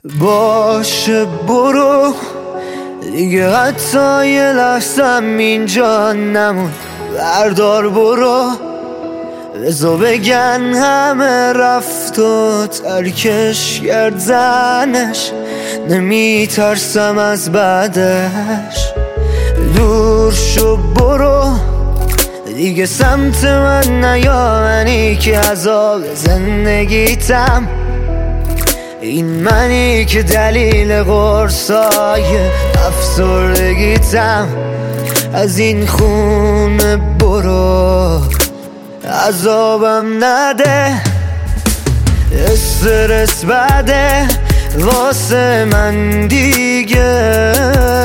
باشه برو دیگه، حتی یه لحظم اینجا نمون. بردار برو، بزا بگن همه رفت و ترکش کرد زنش. نمیترسم از بعدش. دور شو برو دیگه سمت من نیا، منی که عذاب زندگیتم. این منی که دلیل قرصای افسردگیتم. از این خونه برو، عذابم نده. استرس بده واسه من دیگه،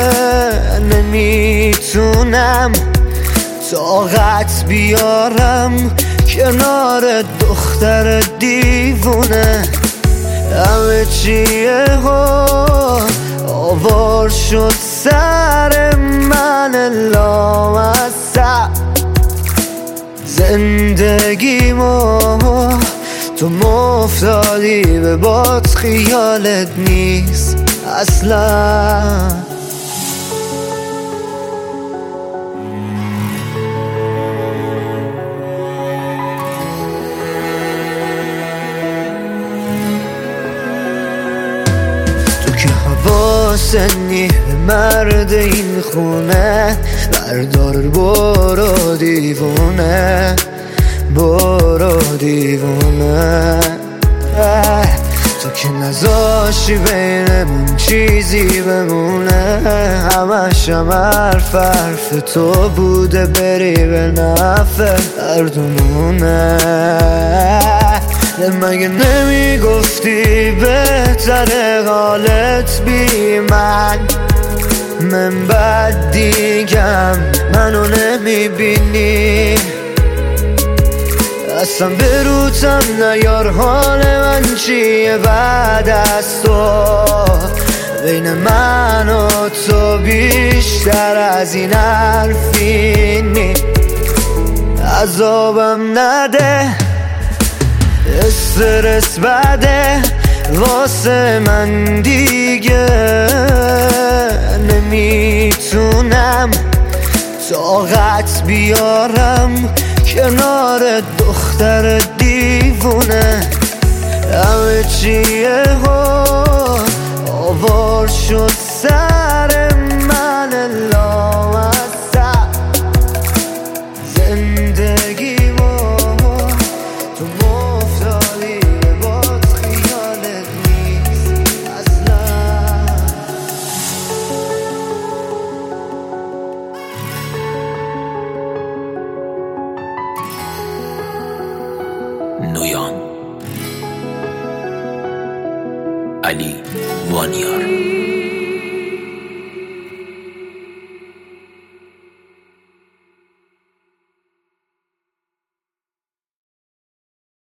نمیتونم طاقت بیارم کنار دختر دیوونه. همه چیه آوار شد سر من لامصب. زندگیمو تو مفتادی به باد، خیالت نیست اصلا. سنی مرد این خونه، بردار برو دیوونه، برو دیوونه. تو که نذاشی بینمون چیزی بمونه، همش هم حرف تو بوده، بری به نفع هردومونه. مگه نمیگفتی بهتره حالت بی من بعد دیگم منو نمیبینی. اصلا به روتم نیار، حال من چیه بعد از تو. بین من و تو بیشتر از این حرفی نی. عذابم نده، استرس بده واسه من دیگه، نمیتونم طاقت بیارم کنار دختر دیوونه. همه چیه آوار شد سر من لامصب. زندگیمو تو مفتادی به باد، خیالت نیست اصلا. نویان علی وانیار.